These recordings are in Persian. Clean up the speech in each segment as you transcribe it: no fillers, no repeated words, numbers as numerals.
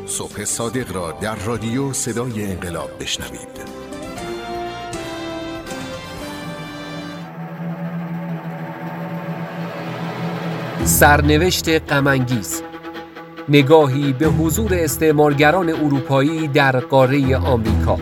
صبح صادق را در رادیو صدای انقلاب بشنوید. سرنوشت غم‌انگیز، نگاهی به حضور استعمارگران اروپایی در قاره آمریکا.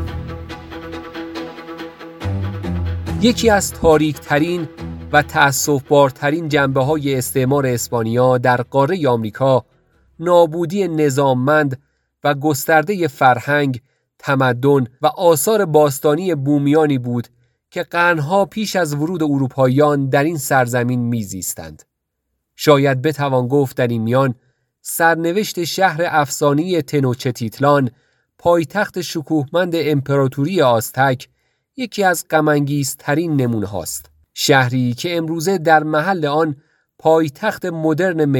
یکی از تاریک‌ترین و تأسف‌بارترین جنبه‌های استعمار اسپانیا در قاره آمریکا نابودی نظاممند و گسترده فرهنگ، تمدن و آثار باستانی بومیانی بود که قرنها پیش از ورود اروپاییان در این سرزمین میزیستند. شاید بتوان گفت در این میان سرنوشت شهر افسانه‌ای تنوچتیتلان، پایتخت شکوهمند امپراتوری آزتک، یکی از غم‌انگیزترین نمونه هاست. شهری که امروزه در محل آن پایتخت مدرن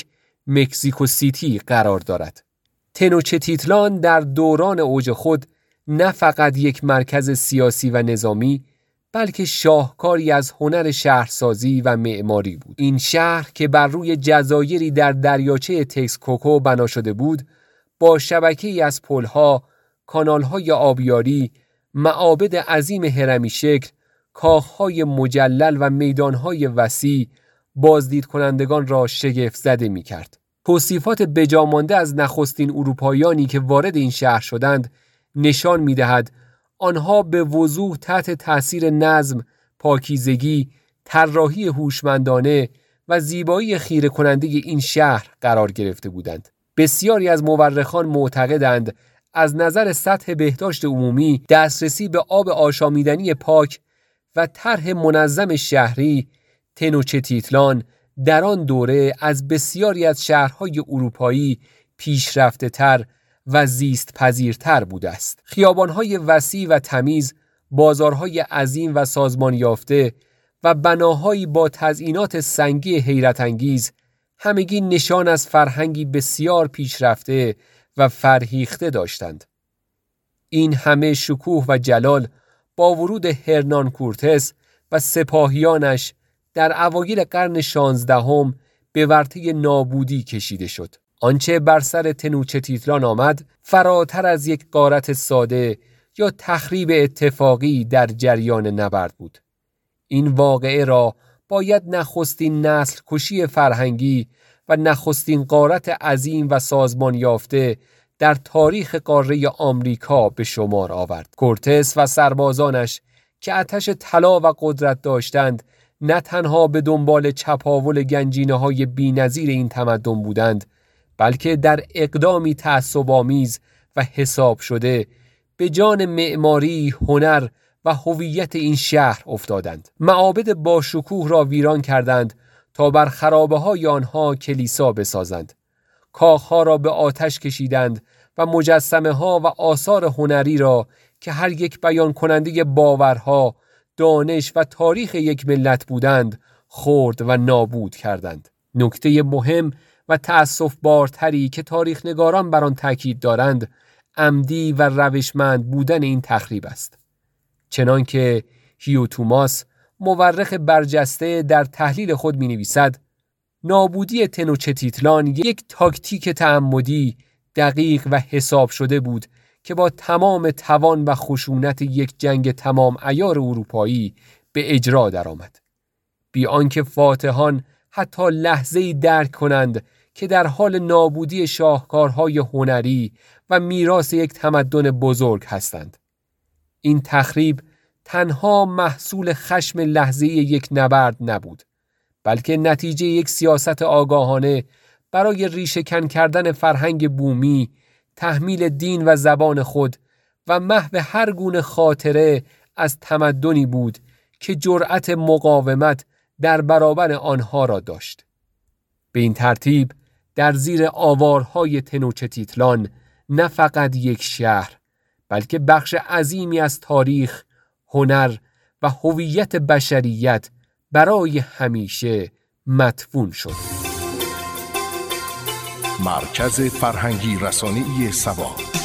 مکزیکو سیتی قرار دارد. تنوچتیتلان در دوران اوج خود نه فقط یک مرکز سیاسی و نظامی، بلکه شاهکاری از هنر شهرسازی و معماری بود. این شهر که بر روی جزایری در دریاچه تکسکوکو بنا شده بود، با شبکه‌ای از پل‌ها، کانال‌های آبیاری، معابد عظیم هرمی شکل، کاخ‌های مجلل و میدان‌های وسیع، بازدید کنندگان را شگفت زده می‌کرد. توصیفات بجامانده از نخستین اروپاییانی که وارد این شهر شدند نشان می‌دهد آنها به وضوح تحت تأثیر نظم، پاکیزگی، طراحی هوشمندانه و زیبایی خیره کننده این شهر قرار گرفته بودند. بسیاری از مورخان معتقدند از نظر سطح بهداشت عمومی، دسترسی به آب آشامیدنی پاک و طرح منظم شهری، تنوچتیتلان در آن دوره از بسیاری از شهرهای اروپایی پیشرفته تر و زیست پذیرتر بوده است. خیابانهای وسیع و تمیز، بازارهای عظیم و سازمان یافته و بناهایی با تزئینات سنگی حیرت انگیز، همگی نشان از فرهنگی بسیار پیشرفته و فرهیخته داشتند. این همه شکوه و جلال با ورود هرنان کورتس و سپاهیانش در اوایل قرن 16 به ورطه نابودی کشیده شد. آنچه بر سر تنوچتیتلان آمد فراتر از یک غارت ساده یا تخریب اتفاقی در جریان نبرد بود. این واقعه را باید نخستین نسل کشی فرهنگی و نخستین غارت عظیم و سازمان یافته در تاریخ قاره آمریکا به شمار آورد. کورتس و سربازانش که آتش طلا و قدرت داشتند، نه تنها به دنبال چپاول گنجینه‌های بی‌نظیر این تمدن بودند، بلکه در اقدامی تعصب‌آمیز و حساب شده به جان معماری، هنر و هویت این شهر افتادند. معابد با شکوه را ویران کردند تا بر خرابه‌های آنها کلیسا بسازند. کاخ‌ها را به آتش کشیدند و مجسمه‌ها و آثار هنری را که هر یک بیان کننده باورها، دانش و تاریخ یک ملت بودند، خرد و نابود کردند. نکته مهم و تأسف‌بارتری که تاریخ نگاران بر آن تاکید دارند، عمدی و روشمند بودن این تخریب است. چنانکه هیو توماس، مورخ برجسته، در تحلیل خود می‌نویسد: نابودی تنوچتیتلان یک تاکتیک تعمدی، دقیق و حساب شده بود که با تمام توان و خشونت یک جنگ تمام عیار اروپایی به اجرا درآمد، بی آنکه فاتحان حتی لحظه‌ای درک کنند که در حال نابودی شاهکارهای هنری و میراث یک تمدن بزرگ هستند. این تخریب تنها محصول خشم لحظه‌ای یک نبرد نبود، بلکه نتیجه یک سیاست آگاهانه برای ریشه‌کن کردن فرهنگ بومی، تحمیل دین و زبان خود و محو هر گونه خاطره از تمدنی بود که جرأت مقاومت در برابر آنها را داشت. به این ترتیب در زیر آوارهای تنوچتیتلان نه فقط یک شهر، بلکه بخش عظیمی از تاریخ، هنر و هویت بشریت برای همیشه مدفون شد. مرکز فرهنگی رسانه‌ای سبا.